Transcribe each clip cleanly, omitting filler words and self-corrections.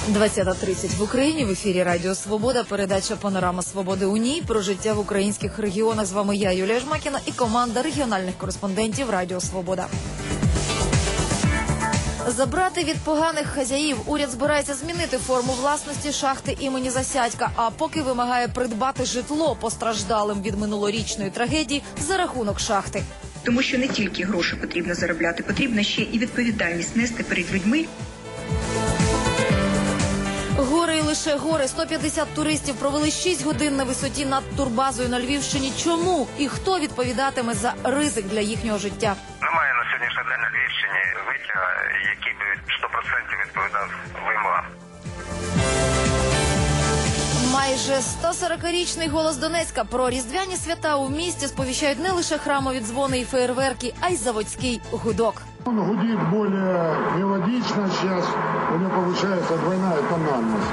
20:30 в Україні. В ефірі Радіо Свобода. Передача «Панорама Свободи» у ній про життя в українських регіонах. З вами я, Юлія Жмакіна, і команда регіональних кореспондентів Радіо Свобода. Забрати від поганих хазяїв. Уряд збирається змінити форму власності шахти імені Засядька, а поки вимагає придбати житло постраждалим від минулорічної трагедії за рахунок шахти. Тому що не тільки гроші потрібно заробляти, потрібно ще і відповідальність нести перед людьми. Гори і лише гори. 150 туристів провели 6 годин на висоті над турбазою на Львівщині. Чому? І хто відповідатиме за ризик для їхнього життя? Немає на сьогоднішній день на Львівщині витяга, який би 100% відповідав вимогам. Майже 140-річний «Голос Донецька» про різдвяні свята у місті сповіщають не лише храмові дзвони і феєрверки, а й заводський гудок. Он гудит более мелодично сейчас, у него повышается двойная тональность.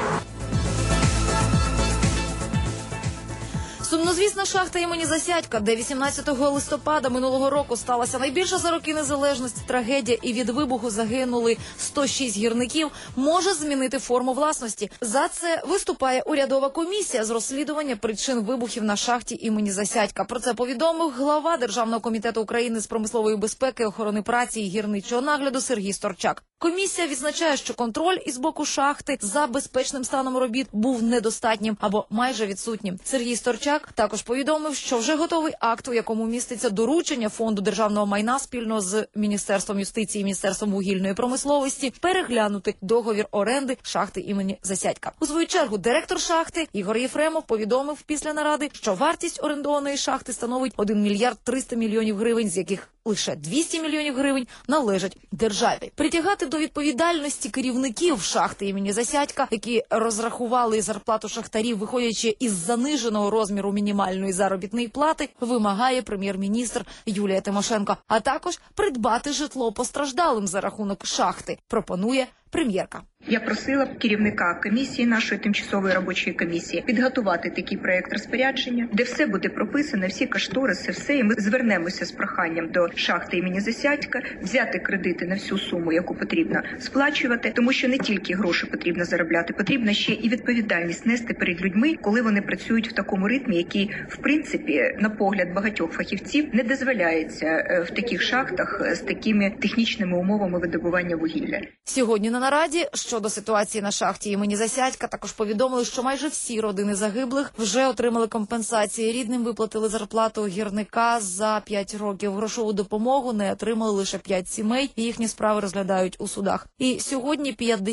Сумнозвісна шахта імені Засядька, де 18 листопада минулого року сталася найбільша за роки незалежності трагедія і від вибуху загинули 106 гірників, може змінити форму власності. За це виступає урядова комісія з розслідування причин вибухів на шахті імені Засядька. Про це повідомив глава Державного комітету України з промислової безпеки, охорони праці і гірничого нагляду Сергій Сторчак. Комісія відзначає, що контроль із боку шахти за безпечним станом робіт був недостатнім або майже відсутнім. Сергій Сторчак також повідомив, що вже готовий акт, у якому міститься доручення Фонду державного майна спільно з Міністерством юстиції і Міністерством вугільної промисловості переглянути договір оренди шахти імені Засядька. У свою чергу директор шахти Ігор Єфремов повідомив після наради, що вартість орендованої шахти становить 1 мільярд 300 мільйонів гривень, з яких лише 200 мільйонів гривень належать державі. Притягати до відповідальності керівників шахти імені Засядька, які розрахували зарплату шахтарів, виходячи із заниженого розміру мінімальної заробітної плати, вимагає прем'єр-міністр Юлія Тимошенко. А також придбати житло постраждалим за рахунок шахти, пропонує прем'єрка. Я просила б керівника комісії, нашої тимчасової робочої комісії, підготувати такий проєкт розпорядження, де все буде прописано, всі кошториси, все, і ми звернемося з проханням до шахти імені Засядька, взяти кредити на всю суму, яку потрібно сплачувати, тому що не тільки гроші потрібно заробляти, потрібно ще і відповідальність нести перед людьми, коли вони працюють в такому ритмі, який, в принципі, на погляд багатьох фахівців, не дозволяється в таких шахтах з такими технічними умовами видобування вугілля. Сьогодні на нараді щодо ситуації на шахті імені Засядька також повідомили, що майже всі родини загиблих вже отримали компенсації. Рідним виплатили зарплату гірника за 5 років. Грошову допомогу не отримали лише 5 сімей. Їхні справи розглядають у судах. І сьогодні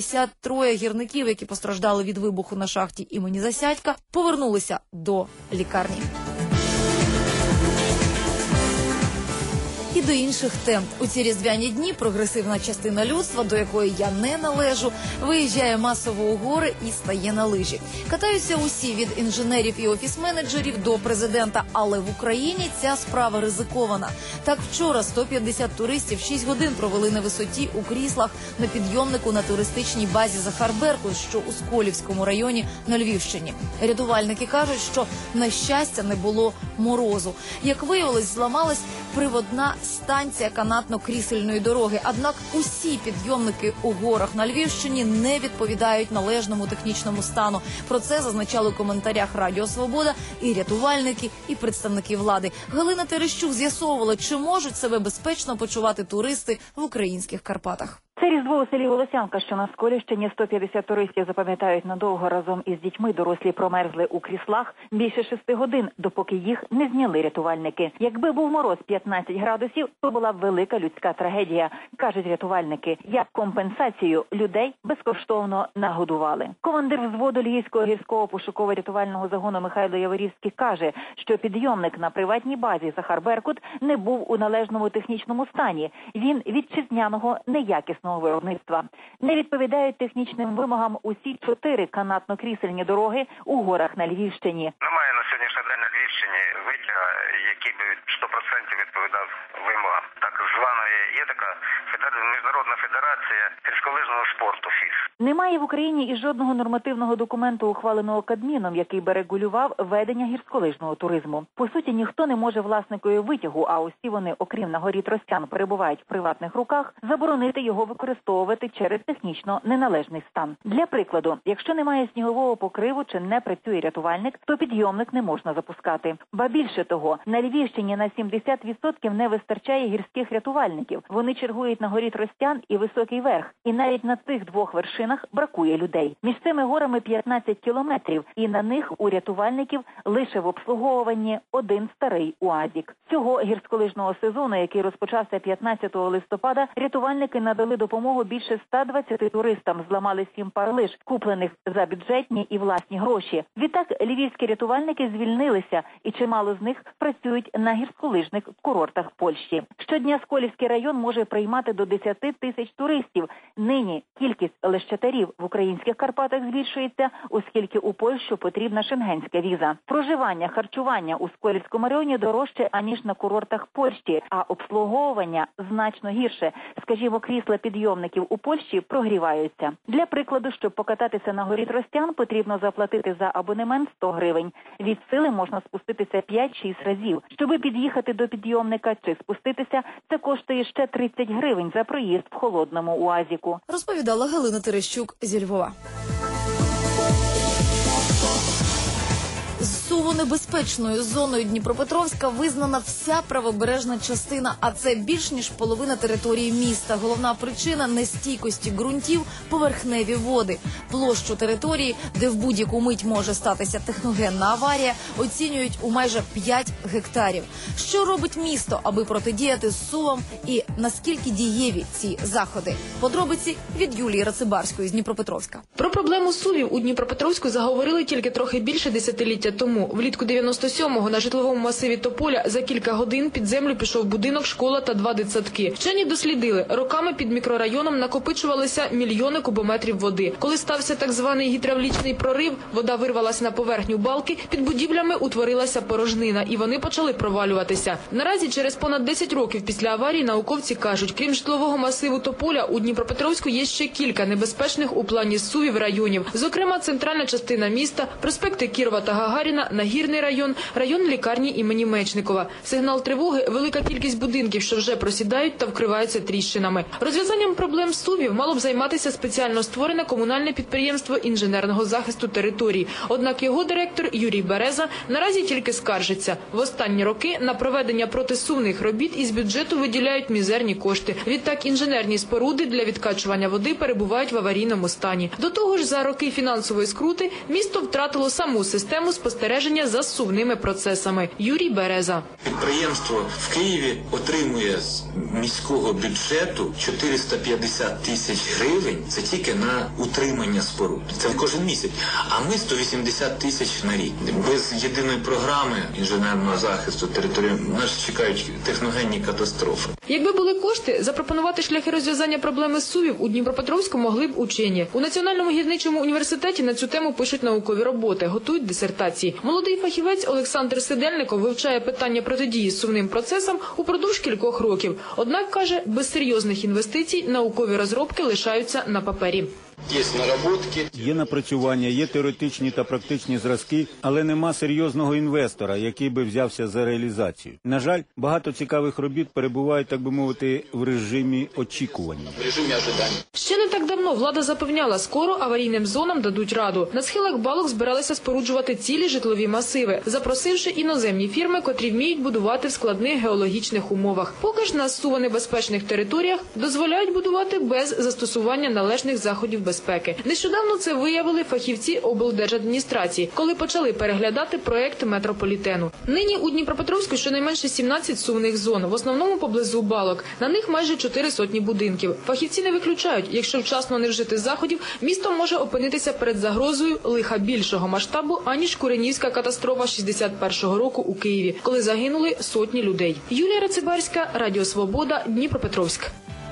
53 гірників, які постраждали від вибуху на шахті імені Засядька, повернулися до лікарні. І до інших тем. У ці різдвяні дні прогресивна частина людства, до якої я не належу, виїжджає масово у гори і стає на лижі. Катаються усі, від інженерів і офіс-менеджерів до президента, але в Україні ця справа ризикована. Так вчора 150 туристів 6 годин провели на висоті у кріслах на підйомнику на туристичній базі Захар Беркут, що у Сколівському районі на Львівщині. Рятувальники кажуть, що, на щастя, не було морозу. Як виявилось, зламалась приводна станція канатно-крісельної дороги. Однак усі підйомники у горах на Львівщині не відповідають належному технічному стану. Про це зазначали у коментарях Радіо Свобода і рятувальники, і представники влади. Галина Терещук з'ясовувала, чи можуть себе безпечно почувати туристи в українських Карпатах. Це Різдво у селі Волосянка, що на Сколівщині. 150 туристів запам'ятають надовго. Разом із дітьми дорослі промерзли у кріслах більше 6 годин, допоки їх не зняли рятувальники. Якби був мороз 15 градусів, то була б велика людська трагедія, кажуть рятувальники. Як компенсацію людей безкоштовно нагодували. Командир взводу Львівського гірського пошуково-рятувального загону Михайло Яворівський каже, що підйомник на приватній базі Захар Беркут не був у належному технічному стані. Він вітчизняного неякісного виробництва. Не відповідають технічним вимогам усі 4 канатно-крісельні дороги у горах на Львівщині. Немає на сьогоднішній день на Львівщині витяга, який би 100% відповідав вимогам. Так званої є така Міжнародна федерація гірськолижного спорту ФІС. Немає в Україні і жодного нормативного документу, ухваленого Кабміном, який би регулював ведення гірськолижного туризму. По суті, ніхто не може власникові витягу, а усі вони, окрім на горі Тростян, перебувають в приватних руках, заборонити його використовувати через технічно неналежний стан. Для прикладу, якщо немає снігового покриву чи не працює рятувальник, то підйомник не можна запускати. Ба більше того, на Львівщині на 70% не вистачає гірських рятувальників. Вони чергують на горі Тростян і Високий Верх. І навіть на цих двох вершинах бракує людей. Між цими горами 15 кілометрів, і на них у рятувальників лише в обслуговуванні один старий УАЗик. Цього гірськолижного сезону, який розпочався 15 листопада, рятувальники надали допомогу більше 120 туристам, зламали 7 пар лиж, куплених за бюджетні і власні гроші. Відтак львівські рятувальники звільнилися, і чимало з них працюють на гірськолижних курортах Польщі. Щодня Сколівський район може приймати до 10 тисяч туристів. Нині кількість лещатарів в українських Карпатах збільшується, оскільки у Польщу потрібна шенгенська віза. Проживання, харчування у Сколівському районі дорожче, аніж на курортах Польщі, а обслуговування значно гірше. Скажімо, крісла підйомників у Польщі прогріваються. Для прикладу, щоб покататися на горі Тростян, потрібно заплатити за абонемент 100 гривень. Від сили можна спуститися 5-6 разів. Щоби під'їхати до підйомника чи спуститися, це коштує ще 30 гривень за проїзд в холодному УАЗіку. Розповідала Галина Терещук зі Львова. Суворонебезпечною зоною Дніпропетровська визнана вся правобережна частина, а це більш ніж половина території міста. Головна причина – нестійкості ґрунтів – поверхневі води. Площу території, де в будь-яку мить може статися техногенна аварія, оцінюють у майже 5 гектарів. Що робить місто, аби протидіяти зсувам, і наскільки дієві ці заходи? Подробиці від Юлії Рацибарської з Дніпропетровська. Про проблему зсувів у Дніпропетровську заговорили тільки трохи більше десятиліття тому. Влітку 97-го на житловому масиві Тополя за кілька годин під землю пішов будинок, школа та 2 дитсадки. Вчені дослідили, роками під мікрорайоном накопичувалися мільйони кубометрів води. Коли стався так званий гідравлічний прорив, вода вирвалася на поверхню балки, під будівлями утворилася порожнина, і вони почали провалюватися. Наразі, через понад 10 років після аварії, науковці кажуть, крім житлового масиву Тополя, у Дніпропетровську є ще кілька небезпечних у плані зсувів районів. Зокрема, центральна частина міста, проспекти Кірова та Гагаріна, Нагірний район, район лікарні імені Мечникова. Сигнал тривоги – велика кількість будинків, що вже просідають та вкриваються тріщинами. Розв'язанням проблем зсувів мало б займатися спеціально створене комунальне підприємство інженерного захисту територій. Однак його директор Юрій Береза наразі тільки скаржиться. В останні роки на проведення протисувних робіт із бюджету виділяють мізерні кошти. Відтак інженерні споруди для відкачування води перебувають в аварійному стані. До того ж, за роки фінансової скрути місто втратило саму систему спостереження за зсувними процесами. Юрій Береза. Підприємство в Києві отримує з міського бюджету 450 тисяч гривень. Це тільки на утримання споруд. Це кожен місяць. А ми 180 тисяч на рік. Без єдиної програми інженерного захисту території нас чекають техногенні катастрофи. Якби були кошти, запропонувати шляхи розв'язання проблеми зсувів у Дніпропетровську могли б учені. У Національному гірничому університеті на цю тему пишуть наукові роботи, готують дисертації. Молодий фахівець Олександр Сидельников вивчає питання протидії зсувним процесам упродовж кількох років. Однак, каже, без серйозних інвестицій наукові розробки лишаються на папері. Є напрацювання, є теоретичні та практичні зразки, але нема серйозного інвестора, який би взявся за реалізацію. На жаль, багато цікавих робіт перебувають, так би мовити, в режимі очікування. Ще не так давно влада запевняла, скоро аварійним зонам дадуть раду. На схилах балок збиралися споруджувати цілі житлові масиви, запросивши іноземні фірми, котрі вміють будувати в складних геологічних умовах. Поки ж на зсувонебезпечних територіях дозволяють будувати без застосування належних заходів безпеки. Нещодавно це виявили фахівці облдержадміністрації, коли почали переглядати проєкт метрополітену. Нині у Дніпропетровську щонайменше 17 зсувних зон, в основному поблизу балок. На них майже 400 будинків. Фахівці не виключають, якщо вчасно не вжити заходів, місто може опинитися перед загрозою лиха більшого масштабу, аніж Куренівська катастрофа 61-го року у Києві, коли загинули сотні людей. Юлія Рацибарська, Радіо Свобода, Дніпропетровськ.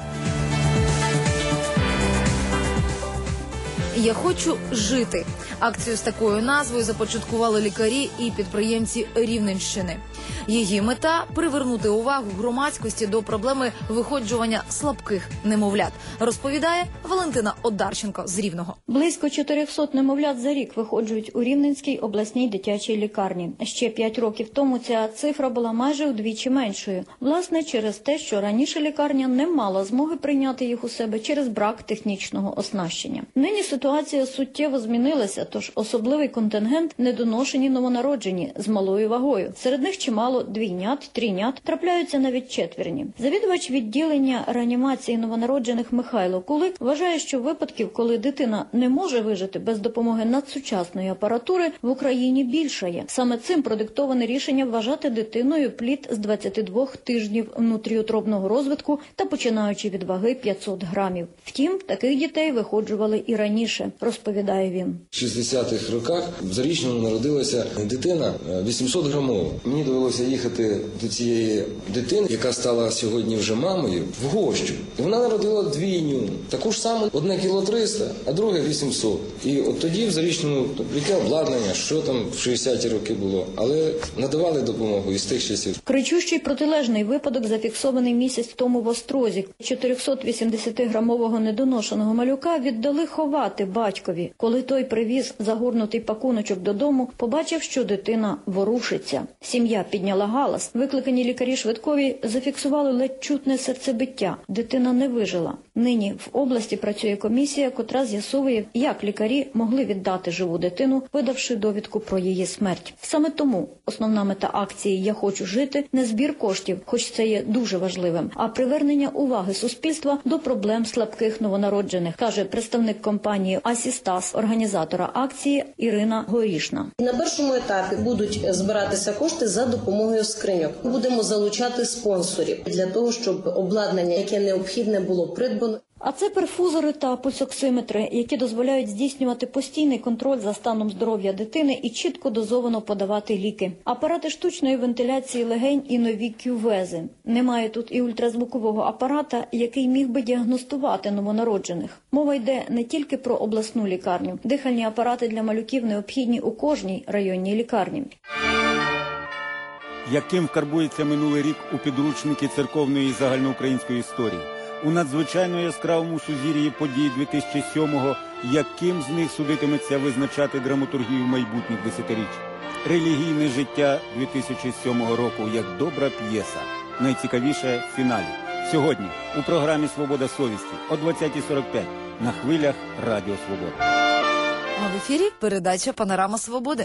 «Я хочу жити». Акцію з такою назвою започаткували лікарі і підприємці Рівненщини. Її мета – привернути увагу громадськості до проблеми виходжування слабких немовлят, розповідає Валентина Одарченко з Рівного. Близько 400 немовлят за рік виходжують у Рівненській обласній дитячій лікарні. Ще 5 років тому ця цифра була майже удвічі меншою. Власне, через те, що раніше лікарня не мала змоги прийняти їх у себе через брак технічного оснащення. Нині ситуація суттєво змінилася, тож особливий контингент – недоношені новонароджені з малою вагою. Серед них чимало двійнят, трійнят, трапляються навіть четверні. Завідувач відділення реанімації новонароджених Михайло Кулик вважає, що випадків, коли дитина не може вижити без допомоги надсучасної апаратури, в Україні більшає. Саме цим продиктоване рішення вважати дитиною плід з 22 тижнів внутріутробного розвитку та починаючи від ваги 500 грамів. Втім, таких дітей виходжували і раніше, розповідає він. В 60-х роках в Зарічному народилася дитина 800 грамова. Мені довелося їхати до цієї дитини, яка стала сьогодні вже мамою, в гощу. І вона народила двійню, таку ж саму, одне кіло 300, а друге 800. І от тоді в Зарічному, яке обладнання, що там в 60-ті роки було, але надавали допомогу із тих часів. Кричущий протилежний випадок зафіксований місяць тому в Острозі. 480-грамового недоношеного малюка віддали ховати батькові. Коли той привіз загорнутий пакуночок додому, побачив, що дитина ворушиться. Сім'я підняла галас. Викликані лікарі швидкові зафіксували ледь чутне серцебиття. Дитина не вижила. Нині в області працює комісія, котра з'ясовує, як лікарі могли віддати живу дитину, видавши довідку про її смерть. Саме тому основна мета акції «Я хочу жити» – не збір коштів, хоч це є дуже важливим, а привернення уваги суспільства до проблем слабких новонароджених, каже представник компанії «Асістас», організатора акції Ірина Горішна. На першому етапі будуть збиратися кошти за допомогою скриньок. Будемо залучати спонсорів для того, щоб обладнання, яке необхідне, було придбано. А це перфузори та пульсоксиметри, які дозволяють здійснювати постійний контроль за станом здоров'я дитини і чітко дозовано подавати ліки. Апарати штучної вентиляції легень і нові кювези. Немає тут і ультразвукового апарата, який міг би діагностувати новонароджених. Мова йде не тільки про обласну лікарню. Дихальні апарати для малюків необхідні у кожній районній лікарні. Яким вкарбується минулий рік у підручники церковної і загальноукраїнської історії? У надзвичайно яскравому сузір'ї подій 2007-го, яким з них судитиметься визначати драматургію майбутніх десятиріч? Релігійне життя 2007 року як добра п'єса. Найцікавіше в фіналі. Сьогодні у програмі «Свобода совісті» о 20:45 на хвилях Радіо Свобода. А в ефірі передача «Панорама Свободи».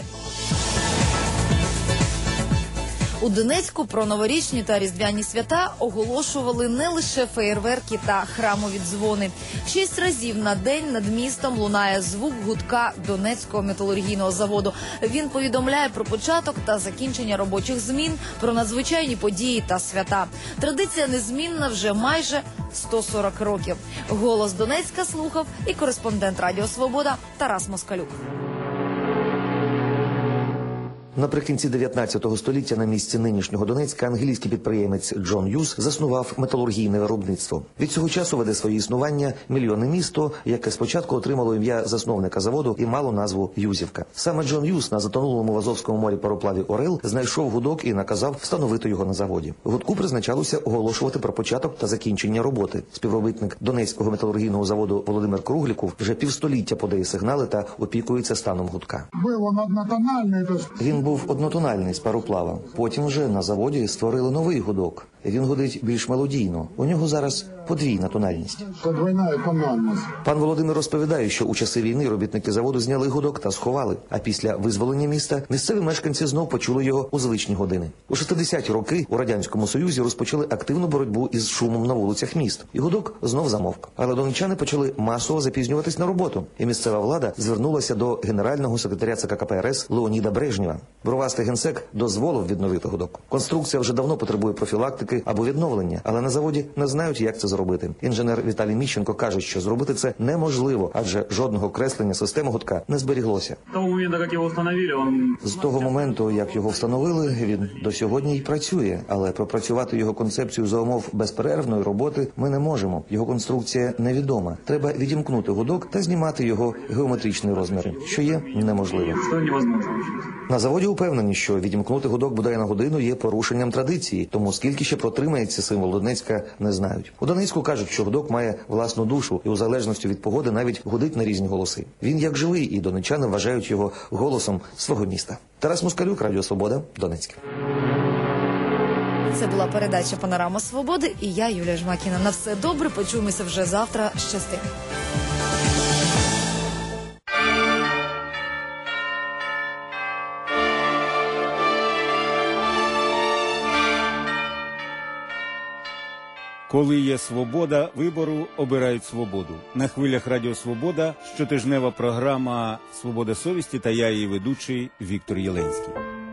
У Донецьку про новорічні та різдвяні свята оголошували не лише феєрверки та храмові дзвони. 6 разів на день над містом лунає звук гудка Донецького металургійного заводу. Він повідомляє про початок та закінчення робочих змін, про надзвичайні події та свята. Традиція незмінна вже майже 140 років. «Голос Донецька» слухав і кореспондент Радіо Свобода Тарас Москалюк. Наприкінці 19 століття на місці нинішнього Донецька англійський підприємець Джон Юз заснував металургійне виробництво. Від цього часу веде своє існування мільйонне місто, яке спочатку отримало ім'я засновника заводу і мало назву Юзівка. Саме Джон Юз на затонулому в Азовському морі пароплаві «Орел» знайшов гудок і наказав встановити його на заводі. Гудку призначалося оголошувати про початок та закінчення роботи. Співробітник Донецького металургійного заводу Володимир Кругліков вже півстоліття подає сигнали та опікується станом гудка. Він був однотональний з пароплава. Потім вже на заводі створили новий гудок. Він гудить більш мелодійно. У нього зараз подвійна тональність. Пан Володимир розповідає, що у часи війни робітники заводу зняли гудок та сховали. А після визволення міста місцеві мешканці знов почули його у звичні години. У 60-ті роки у Радянському Союзі розпочали активну боротьбу із шумом на вулицях міст. І гудок знов замовк. Але донеччани почали масово запізнюватись на роботу. І місцева влада звернулася до генерального секретаря ЦК КПРС Леоніда Брежнєва. Бровастий генсек дозволив відновити гудок. Конструкція вже давно потребує профілактики або відновлення, але на заводі не знають, як це зробити. Інженер Віталій Міщенко каже, що зробити це неможливо, адже жодного креслення системи гудка не зберіглося. З того моменту, як його встановили, він до сьогодні й працює, але пропрацювати його концепцію за умов безперервної роботи ми не можемо. Його конструкція невідома. Треба відімкнути гудок та знімати його геометричні розміри, що є неможливо. На заводі упевнені, що відімкнути гудок бодай на годину є порушенням традиції, тому скільки ще протримається символ Донецька, не знають. У Донецьку кажуть, що гудок має власну душу і у залежності від погоди навіть гудить на різні голоси. Він як живий, і донеччани вважають його голосом свого міста. Тарас Москалюк, Радіо Свобода, Донецьк. Це була передача «Панорама Свободи» і я, Юлія Жмакіна. На все добре, почуємося вже завтра. Щасти. Коли є свобода вибору, обирають свободу. На хвилях Радіо Свобода щотижнева програма «Свобода совісті» та я, її ведучий Віктор Єленський.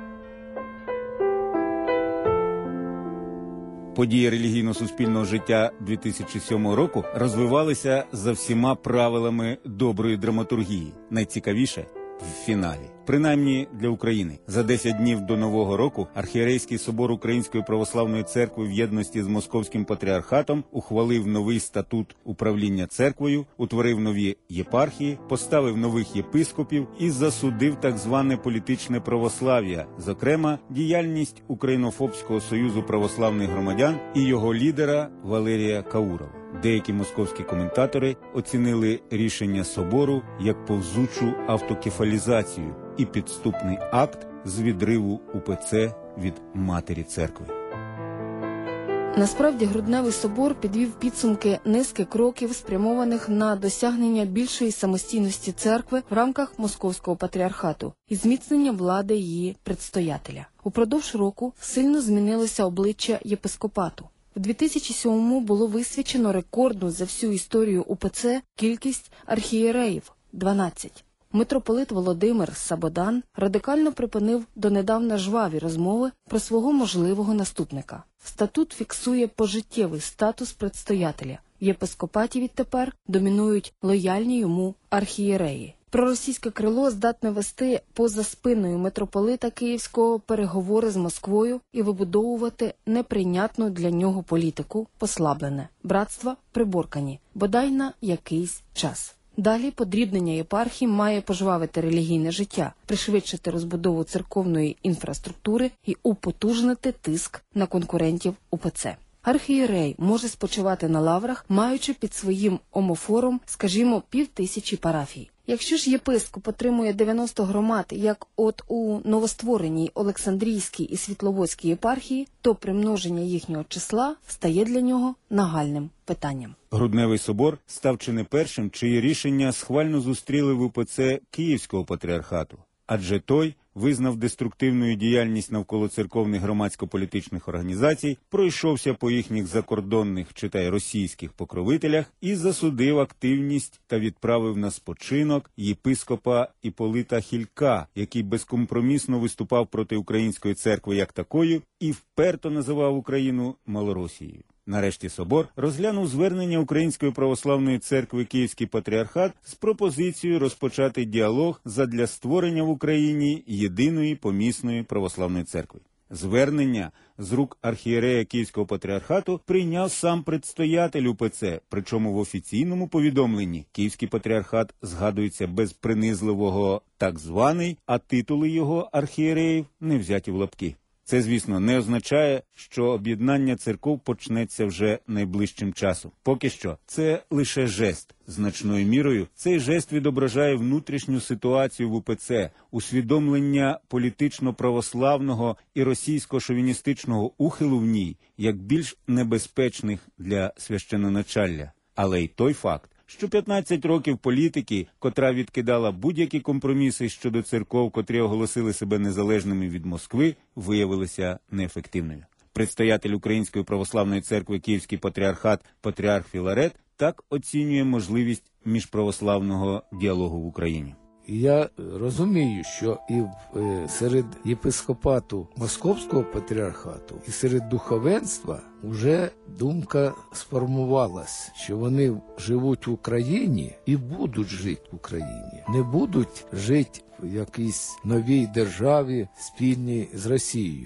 Події релігійно-суспільного життя 2007 року розвивалися за всіма правилами доброї драматургії. Найцікавіше – в фіналі. Принаймні для України. За 10 днів до Нового року Архієрейський собор Української православної церкви в єдності з Московським патріархатом ухвалив новий статут управління церквою, утворив нові єпархії, поставив нових єпископів і засудив так зване політичне православ'я, зокрема, діяльність Українофобського союзу православних громадян і його лідера Валерія Каурова. Деякі московські коментатори оцінили рішення собору як повзучу автокефалізацію і підступний акт з відриву УПЦ від матері церкви. Насправді, Грудневий собор підвів підсумки низки кроків, спрямованих на досягнення більшої самостійності церкви в рамках Московського патріархату і зміцнення влади її предстоятеля. Упродовж року сильно змінилося обличчя єпископату. У 2007-му було висвячено рекордну за всю історію УПЦ кількість архієреїв – 12. Митрополит Володимир Сабодан радикально припинив донедавна жваві розмови про свого можливого наступника. Статут фіксує пожиттєвий статус предстоятеля. В єпископаті відтепер домінують лояльні йому архієреї. Проросійське крило здатне вести поза спиною митрополита Київського переговори з Москвою і вибудовувати неприйнятну для нього політику послаблене. Братства приборкані, бодай на якийсь час. Далі подрібнення єпархій має пожвавити релігійне життя, пришвидшити розбудову церковної інфраструктури і употужнити тиск на конкурентів УПЦ. Архієрей може спочивати на лаврах, маючи під своїм омофором, скажімо, 5000 парафій. Якщо ж єпископ отримує 90 громад, як от у новоствореній Олександрійській і Світловодській єпархії, то примноження їхнього числа стає для нього нагальним питанням. Грудневий собор став чи не першим, чиї рішення схвально зустріли в УПЦ Київського патріархату. Адже той визнав деструктивну діяльність навколо церковних громадсько-політичних організацій, пройшовся по їхніх закордонних, читай російських покровителях і засудив активність та відправив на спочинок єпископа Іполита Хілька, який безкомпромісно виступав проти української церкви як такої і вперто називав Україну Малоросією. Нарешті собор розглянув звернення Української православної церкви Київський патріархат з пропозицією розпочати діалог задля створення в Україні єдиної помісної православної церкви. Звернення з рук архієрея Київського патріархату прийняв сам предстоятель УПЦ, причому в офіційному повідомленні Київський патріархат згадується без принизливого «так званий», а титули його архієреїв не взяті в лапки. Це, звісно, не означає, що об'єднання церков почнеться вже найближчим часом. Поки що це лише жест. Значною мірою цей жест відображає внутрішню ситуацію в УПЦ, усвідомлення політично-православного і російсько-шовіністичного ухилу в ній як більш небезпечних для священоначалля. Але й той факт, що 15 років політики, котра відкидала будь-які компроміси щодо церков, котрі оголосили себе незалежними від Москви, виявилися неефективною. Предстоятель Української православної церкви Київський патріархат, патріарх Філарет, так оцінює можливість міжправославного діалогу в Україні. Я розумію, що і серед єпископату Московського патріархату, і серед духовенства вже думка сформувалась, що вони живуть в Україні і будуть жити в Україні. Не будуть жити в якійсь новій державі спільній з Росією.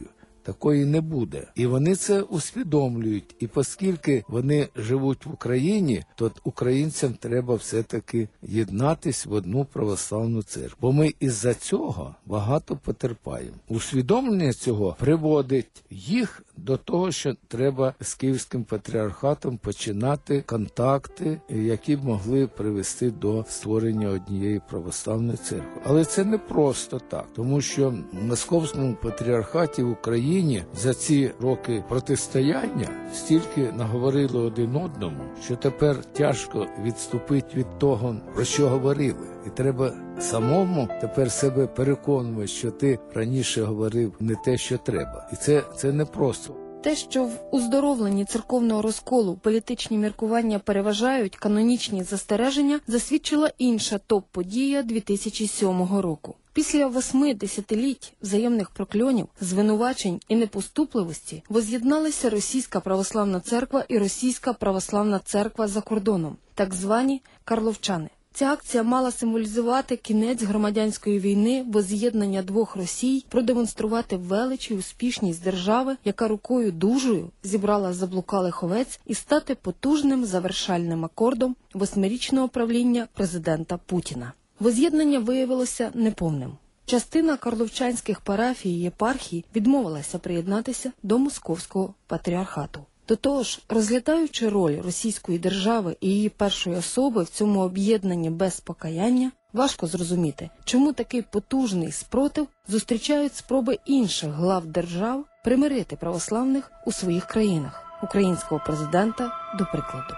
такої не буде. І вони це усвідомлюють. І оскільки вони живуть в Україні, то українцям треба все-таки єднатись в одну православну церкву. Бо ми із-за цього багато потерпаємо. Усвідомлення цього приводить їх до того, що треба з Київським патріархатом починати контакти, які б могли привести до створення однієї православної церкви. Але це не просто так, тому що в Московському патріархаті в Україні за ці роки протистояння стільки наговорили один одному, що тепер тяжко відступити від того, про що говорили. І треба самому тепер себе переконувати, що ти раніше говорив не те, що треба. І це не просто. Те, що в уздоровленні церковного розколу політичні міркування переважають канонічні застереження, засвідчила інша топ-подія 2007 року. Після 8 десятиліть взаємних прокльонів, звинувачень і непоступливості воз'єдналися Російська православна церква і Російська православна церква за кордоном, так звані карловчани. Ця акція мала символізувати кінець громадянської війни, воз'єднання двох Росій, продемонструвати велич і успішність держави, яка рукою дужою зібрала заблукалих овець, і стати потужним завершальним акордом 8-річного правління президента Путіна. Воз'єднання виявилося неповним. Частина карловчанських парафій і єпархій відмовилася приєднатися до Московського патріархату. До того ж, розглядаючи роль російської держави і її першої особи в цьому об'єднанні без покаяння, важко зрозуміти, чому такий потужний спротив зустрічають спроби інших глав держав примирити православних у своїх країнах, українського президента, до прикладу.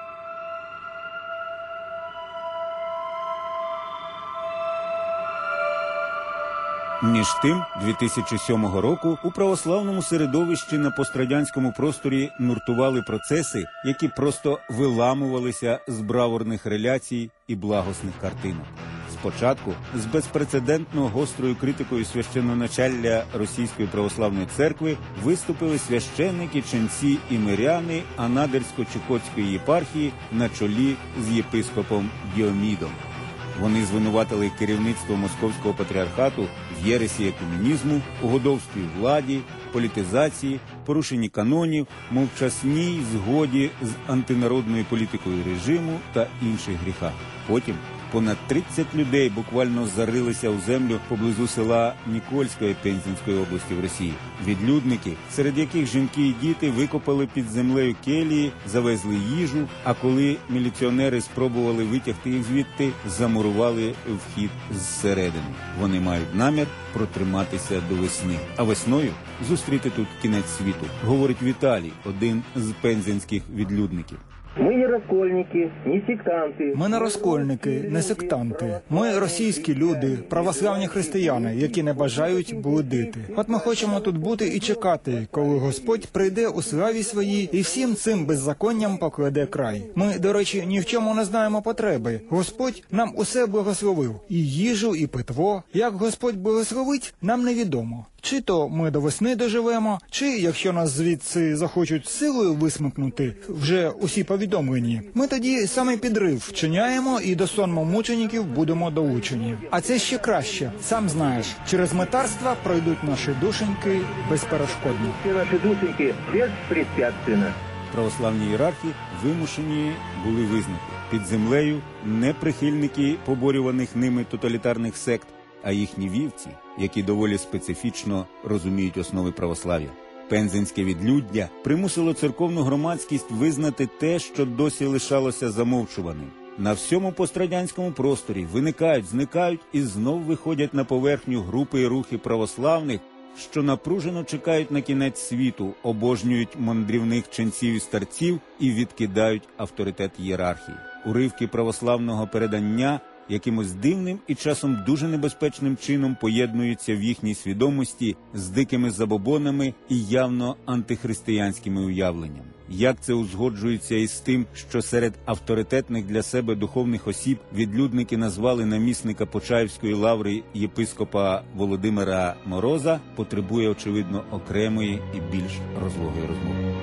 Між тим, 2007 року у православному середовищі на пострадянському просторі нуртували процеси, які просто виламувалися з бравурних реляцій і благосних картинок. Спочатку з безпрецедентно гострою критикою священноначалля Російської православної церкви виступили священники, ченці і миряни Анадирсько-Чукотської єпархії на чолі з єпископом Діомідом. Вони звинуватили керівництво Московського патріархату в єресі екуменізму, угодовстві владі, політизації, порушенні канонів, мовчасній згоді з антинародною політикою режиму та інших гріхах. Потім понад 30 людей буквально зарилися у землю поблизу села Нікольської Пензенської області в Росії. Відлюдники, серед яких жінки і діти, викопали під землею келії, завезли їжу, а коли міліціонери спробували витягти їх звідти, замурували вхід зсередини. Вони мають намір протриматися до весни. А весною зустріти тут кінець світу, говорить Віталій, один з пензенських відлюдників. Ми не розкольники, не сектанти. Ми не розкольники, не сектанти. Ми російські люди, православні християни, які не бажають блудити. От ми хочемо тут бути і чекати, коли Господь прийде у славі своїй і всім цим беззаконням покладе край. Ми, до речі, ні в чому не знаємо потреби. Господь нам усе благословив. І їжу, і питво. Як Господь благословить, нам невідомо. Чи то ми до весни доживемо, чи, якщо нас звідси захочуть силою висмикнути, вже усі повідомлені, ми тоді саме підрив вчиняємо і до сонму мучеників будемо долучені. А це ще краще. Сам знаєш, через митарства пройдуть наші душеньки безперешкодно. Всі наші душеньки безпрепятственно. Православні ієрархи вимушені були визнати під землею не прихильники поборюваних ними тоталітарних сект, а їхні вівці, які доволі специфічно розуміють основи православ'я. Пензенське відлюддя примусило церковну громадськість визнати те, що досі лишалося замовчуваним. На всьому пострадянському просторі виникають, зникають і знов виходять на поверхню групи і рухи православних, що напружено чекають на кінець світу, обожнюють мандрівних ченців і старців і відкидають авторитет ієрархії. Уривки православного передання якимось дивним і часом дуже небезпечним чином поєднуються в їхній свідомості з дикими забобонами і явно антихристиянськими уявленнями. Як це узгоджується із тим, що серед авторитетних для себе духовних осіб відлюдники назвали намісника Почаївської лаври єпископа Володимира Мороза, потребує, очевидно, окремої і більш розлогої розмови.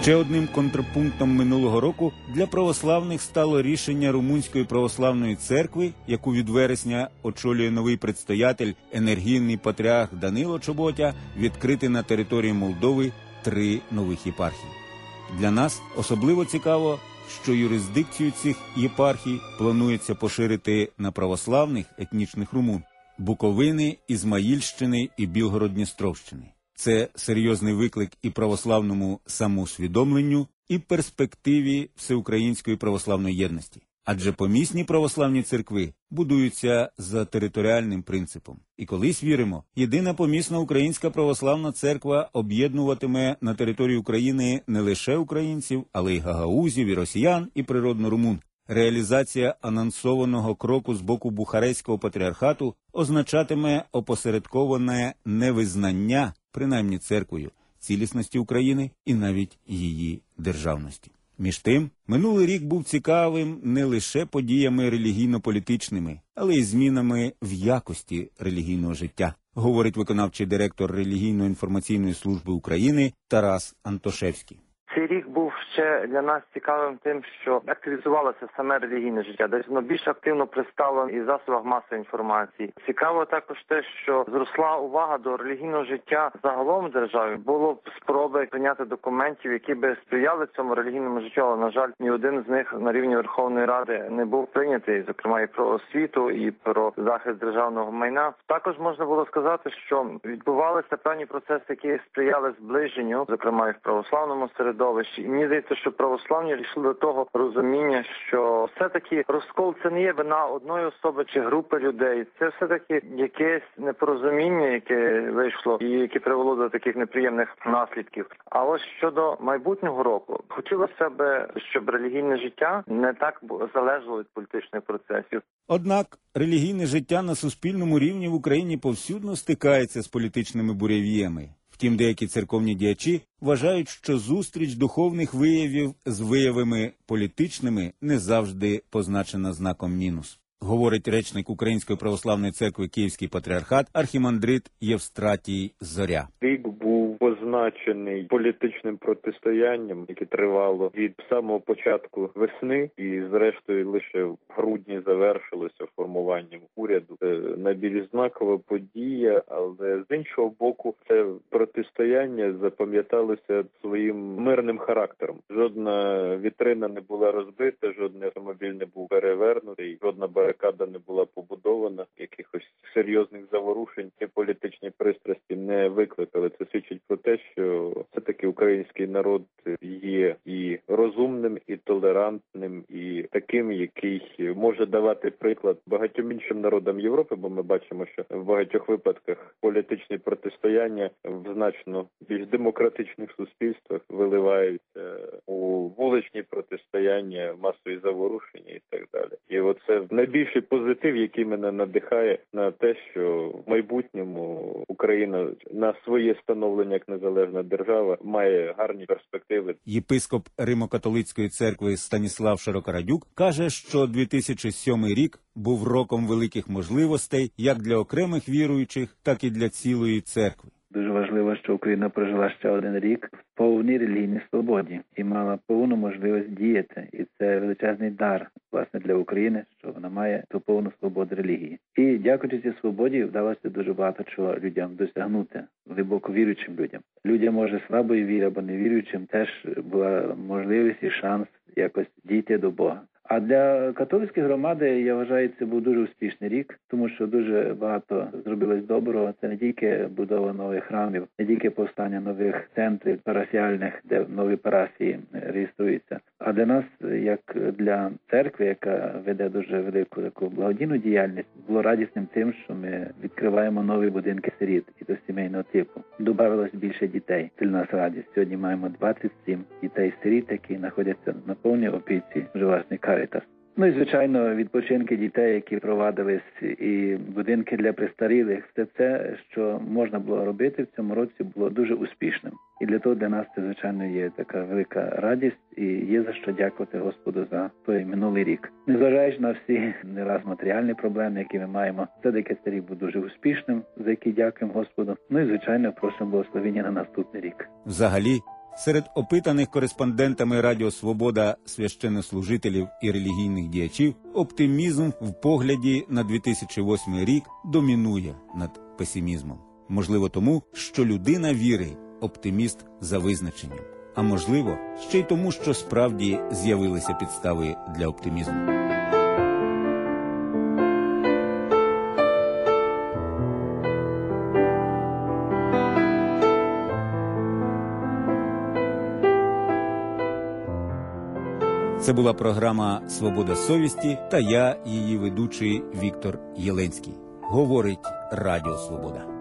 Ще одним контрпунктом минулого року для православних стало рішення Румунської православної церкви, яку від вересня очолює новий предстоятель, енергійний патріарх Данило Чоботя, відкрити на території Молдови 3 нових єпархії. Для нас особливо цікаво, що юрисдикцію цих єпархій планується поширити на православних етнічних румун – Буковини, Ізмаїльщини і Білгород-Дністровщини. Це серйозний виклик і православному самоусвідомленню, і перспективі всеукраїнської православної єдності. Адже помісні православні церкви будуються за територіальним принципом. І колись, віримо, єдина помісна українська православна церква об'єднуватиме на території України не лише українців, але й гагаузів, і росіян, і природно румун. Реалізація анонсованого кроку з боку Бухарестського патріархату означатиме опосередковане невизнання, принаймні церквою, цілісності України і навіть її державності. Між тим, минулий рік був цікавим не лише подіями релігійно-політичними, але й змінами в якості релігійного життя, говорить виконавчий директор Релігійно-інформаційної служби України Тарас Антошевський. Цей рік був ще для нас цікавим тим, що активізувалося саме релігійне життя, десь воно більш активно представлено і в засобах масової інформації. Цікаво також те, що зросла увага до релігійного життя загалом в державі. Було спроби прийняти документів, які би сприяли цьому релігійному життю, але, на жаль, ні один з них на рівні Верховної Ради не був прийнятий, зокрема і про освіту, і про захист державного майна. Також можна було сказати, що відбувалися певні процеси, які сприяли зближенню, зокрема і в православному середовищі. І мені здається, що православні дійшли до того розуміння, що все-таки розкол – це не є вина одної особи чи групи людей. Це все-таки якесь непорозуміння, яке вийшло і яке привело до таких неприємних наслідків. А ось щодо майбутнього року, хотілося б, щоб релігійне життя не так залежало від політичних процесів. Однак релігійне життя на суспільному рівні в Україні повсюдно стикається з політичними буревіями. Втім, деякі церковні діячі вважають, що зустріч духовних виявів з виявами політичними не завжди позначена знаком мінус. Говорить речник Української православної церкви Київський патріархат архімандрит Євстратій Зоря. Рік був позначений політичним протистоянням, яке тривало від самого початку весни і зрештою лише в грудні завершилося формуванням уряду. Це найбільш знакова подія, але з іншого боку це протистояння запам'яталося своїм мирним характером. Жодна вітрина не була розбита, жодний автомобіль не був перевернутий, жодна барикада не була побудована, якихось серйозних заворушень і політичні пристрасті не викликали. Це свідчить про те, що все-таки український народ є і розумним, і толерантним, і таким, який може давати приклад багатьом іншим народам Європи, бо ми бачимо, що в багатьох випадках політичні протистояння в значно більш демократичних суспільствах виливаються у вуличні протистояння, масові заворушення і так далі. І оце найбільший позитив, який мене надихає на те, що в майбутньому Україна на своє становлення як незалежна держава має гарні перспективи. Єпископ Римо-католицької церкви Станіслав Широкорадюк каже, що 2007 рік був роком великих можливостей як для окремих віруючих, так і для цілої церкви. Дуже важливо, що Україна прожила ще один рік в повній релігійній свободі і мала повну можливість діяти. І це величезний дар, власне, для України, що вона має ту повну свободу релігії. І дякуючи цій свободі вдалося дуже багато чого людям досягнути, глибоко віруючим людям. Людям, може, слабої віри або невіруючим, теж була можливість і шанс якось дійти до Бога. А для католицької громади, я вважаю, це був дуже успішний рік, тому що дуже багато зробилось доброго. Це не тільки будова нових храмів, не тільки повстання нових центрів парафіальних, де нові парафії реєструються. А для нас, як для церкви, яка веде дуже велику таку благодійну діяльність, було радісним тим, що ми відкриваємо нові будинки сиріт і до сімейного типу. Добавилось більше дітей. Це для нас радість. Сьогодні маємо 27 дітей-сиріт, які знаходяться на повній опіці вже власне Карітас. Ну і, звичайно, відпочинки дітей, які провадились, і будинки для престарілих. Все це, що можна було робити в цьому році, було дуже успішним. І для того для нас це, звичайно, є така велика радість і є за що дякувати Господу за той минулий рік. Незважаючи на всі не раз матеріальні проблеми, які ми маємо, все-таки цей рік був дуже успішним, за який дякуємо Господу. Ну і, звичайно, просимо благословення на наступний рік. Взагалі, Серед опитаних кореспондентами Радіо Свобода священнослужителів і релігійних діячів оптимізм в погляді на 2008 рік домінує над песимізмом. Можливо тому, що людина віри – оптиміст за визначенням. А можливо, ще й тому, що справді з'явилися підстави для оптимізму. Це була програма «Свобода совісті» та я, її ведучий Віктор Єленський. Говорить Радіо Свобода.